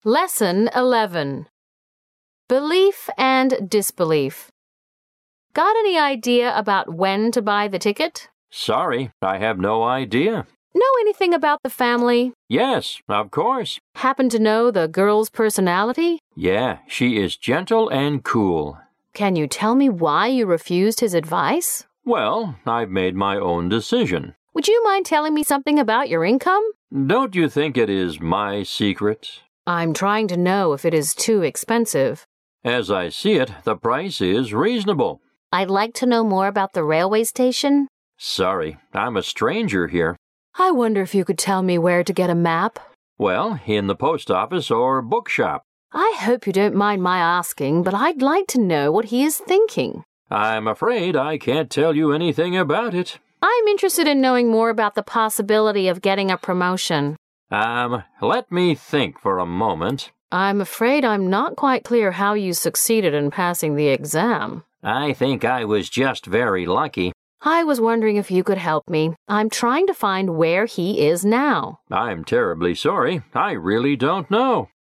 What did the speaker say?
Lesson 11. Belief and disbelief. Got any idea about when to buy the ticket? Sorry, I have no idea. Know anything about the family? Yes, of course. Happen to know the girl's personality? Yeah, she is gentle and cool. Can you tell me why you refused his advice? Well, I've made my own decision. Would you mind telling me something about your income? Don't you think it is my secret? I'm trying to know if it is too expensive. As I see it, the price is reasonable. I'd like to know more about the railway station. Sorry, I'm a stranger here. I wonder if you could tell me where to get a map. Well, in the post office or bookshop. I hope you don't mind my asking, but I'd like to know what he is thinking. I'm afraid I can't tell you anything about it. I'm interested in knowing more about the possibility of getting a promotion. Let me think for a moment. I'm afraid I'm not quite clear how you succeeded in passing the exam. I think I was just very lucky. I was wondering if you could help me. I'm trying to find where he is now. I'm terribly sorry. I really don't know.